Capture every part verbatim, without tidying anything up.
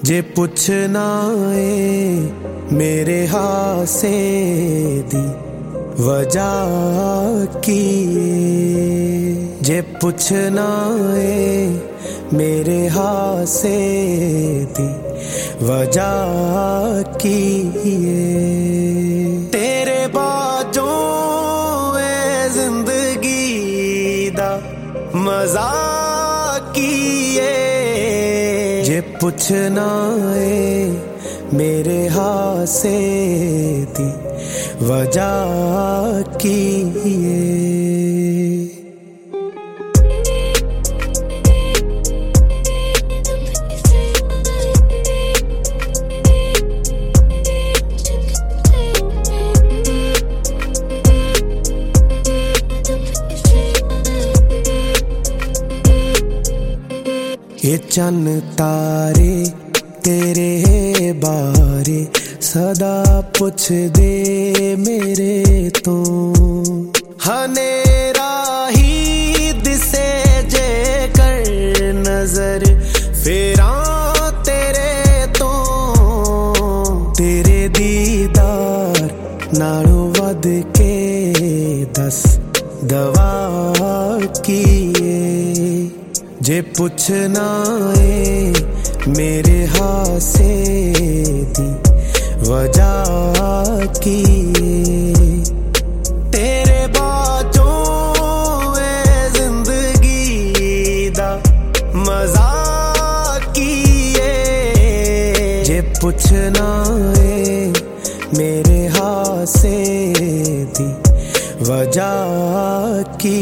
जे पुछना है मेरे हासे दी वजह की जे पुछना है मेरे हासे दी वजह की तेरे बाजों ए जिंदगी दा मजा की जे पुछना है मेरे हासे दी वजह की ये चन्न तारे तेरे बारे सदा पुछ दे मेरे तो हनेरा ही दिसे जे कर नजर फेरा तेरे तो तेरे दीदार नालों वध के दस दवा की जे पुछना है मेरे हासे दी वजह की तेरे बाजों ए जिंदगी दा मजा की जे पुछना है मेरे हासे दी वजह की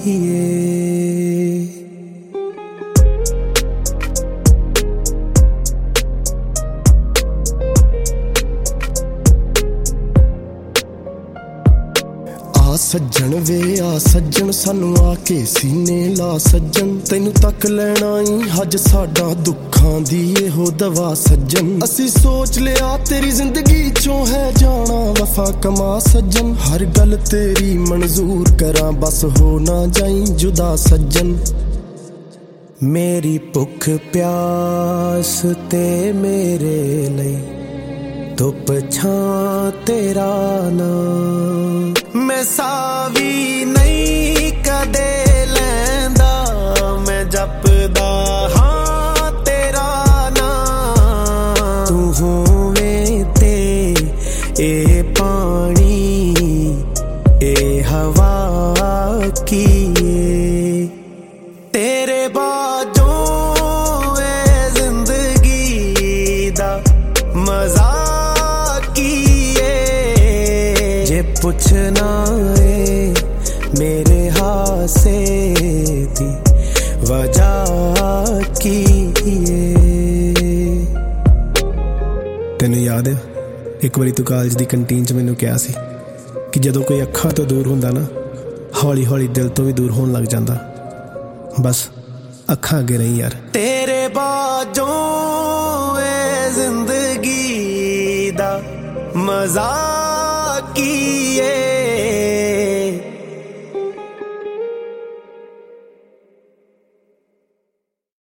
सज्जन वे आ सज्जन सानू आके सीने ला सज्जन तैनू तक लेना ही हज साडा दुखां दी एहो दवा सज्जन असी सोच लिया तेरी जिंदगी चों है जाना वफा कमा सज्जन हर गल तेरी मंजूर करा बस हो ना जाई जुदा सज्जन मेरी भुख प्यास ते मेरे लई धुप छां तेरा ना मैं सावी नहीं कदे लैंदा मैं जपदा हाँ तेरा ना तू होवें ते ए पानी ए हवा की तेरे बाजों ए जिंदगी दा मजा पुछना है मेरे हासे दी वजह की तैनू याद है एक बारी तू कॉलेज दी कैंटीन च मैनू कहा सी कि जदों कोई अखां तो दूर हुंदा ना हौली हौली दिल तो भी दूर होण लग जांदा बस अखां अगे रही यार तेरे बाजों ए जिंदगी दा मजा की